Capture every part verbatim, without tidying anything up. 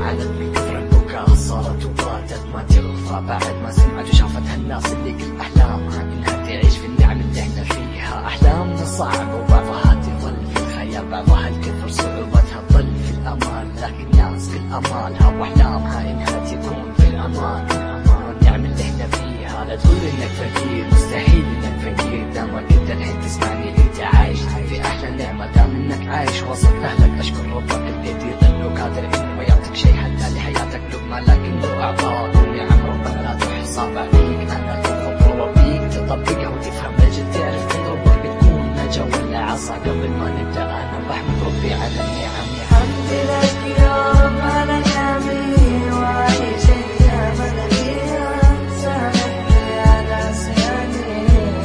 علت من كثر البكاء صارت وباتت ما تغفى بعد ما سمعت وشافتها الناس اللي كل أحلامها إنها تعيش في النعم اللي احنا فيها. أحلامنا صعبة وبعضها تظل في الخيال، بعضها الكثر صعوبتها تظل في الأمان، لكن ناس كل أمالها وأحلامها إنها تكون في الأمان. والنعم اللي احنا فيها لا تقول إنك فقير، مستحيل إنك فقير دامك أنت الحين تسمعني أنت عايش في أحلى نعمة. دام إنك عايش وسط أهلك أشكر ربك القدير لأنه قادر إنه ما يعطيك شيء حتى لحياتك لقمة، لكنه أعطاك ونعم ربنا لا تحصى بعديك. أنا تخطر بيك تطبقها وتفهم أجل تعرف إن ربك بتكون نجا ولا عصا. قبل ما نبدأ أنا بحمد ربي على النعم. الحمد لك يا رب على نعمي وعيش أيامنا فيها، سامحني على عصياني.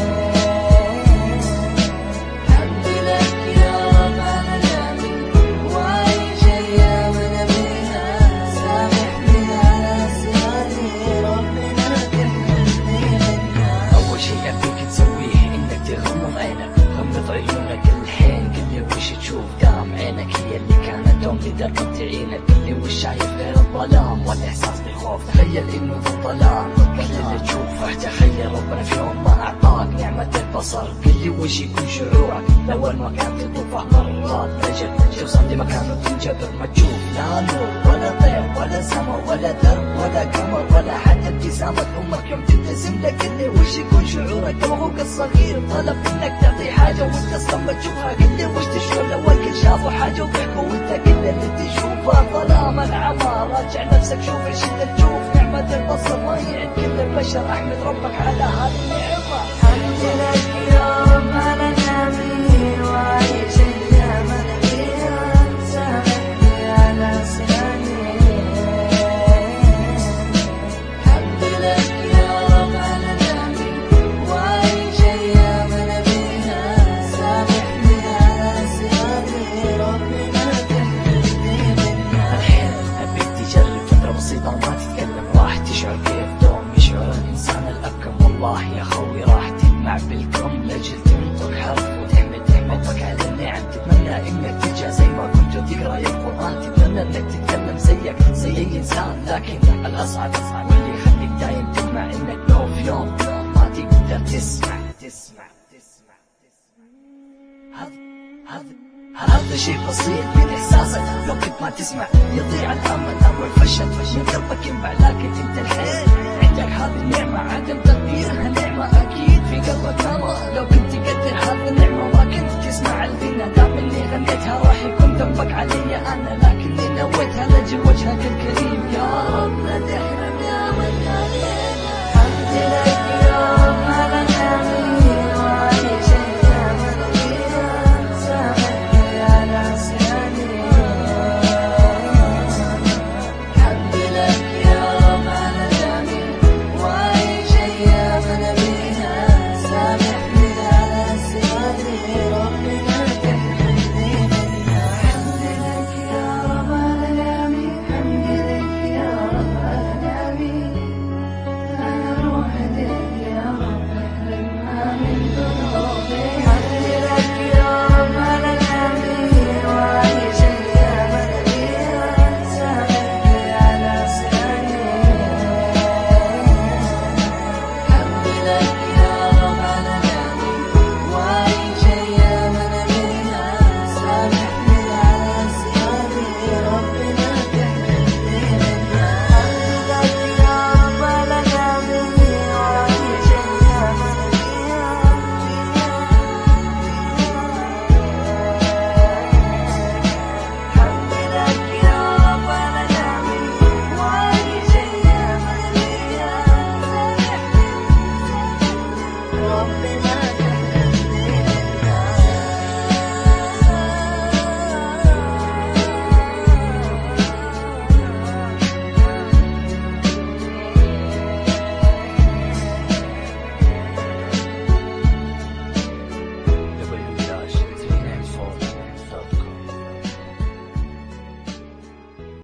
الحمد لك يا رب على نعمي وعيش أيامنا فيها، سامحني على عصياني. ربنا كملني منها. أول شي أبيك تسويه إنك تغمض عينك، غمض عيونك الحين كل وش تشوف دام عينك هي اللي كانت دوم لدرجة تعينك. كل وش شايف غير الظلام والإحساس بالخوف، تخيل إنه في الظلام كل اللي تشوفه. تخيل ربنا في يوم ما أعطاك نعمة البصر، كل وش يكون شعورك لو ما كانت تطوفه مرات رجل توصل لمكانه تنجبر ما تشوف لا نور ولا طير ولا سما ولا درب ولا قمر ولا حتى ابتسامة أمك يوم تبتسم لك. كل وش يكون شعورك توهق الصغير طلب إنك تعطي حاجة وأنت أصلا تشوفها. كل وش تشعر لو الكل شافوا حاجة وضحكوا وأنت كل اللي تشوفه ظلام العمى. راجع نفسك شوف إيش اللي تشوف، نعمة البصر ما يعد كل البشر. أحمد ربك على هذه النعمة. الحمد لك يا رب على نعمي وعيش أيامنا فيها، سامحني على عصياني. الحمد لك يا رب على نعمي وعيش أيامنا فيها، سامحني على عصياني. ربنا كملني منها. الحين أبيك تجرب فترة بسيطة ما تتكلم، راح تشعر كيف دوم يشعر الإنسان الأبكم. والله يا خوي راح تجمع بالكم لجل تنطق حرف وتحمد ربك على النعم. تتمنى إنك ترجع زي ما كنت تقرأ القرآن، تتمنى إنك تتكلم زيك زي أي إنسان. لكن الأصعب واللي يخليك دايم تجمع إنك لو في يوم ما تقدر تسمع تسمع تسمع تسمع. هذا هذا هذا شيء بسيط من إحساسك، لو كنت ما تسمع يضيع الأمل أول فشل من قلبك ينبع. لكن أنت الحين عندك هذه النعمة، عدم تقديرها نعمة أكيد في قلبك أمل. لو كنت تقدر هذه النعمة ما كنت تسمع الغنى، دام إني غنيتها راح يكون ذنبك علي أنا، لكني نويتها لأجل وجهك الكريم. يا رب لا تحرم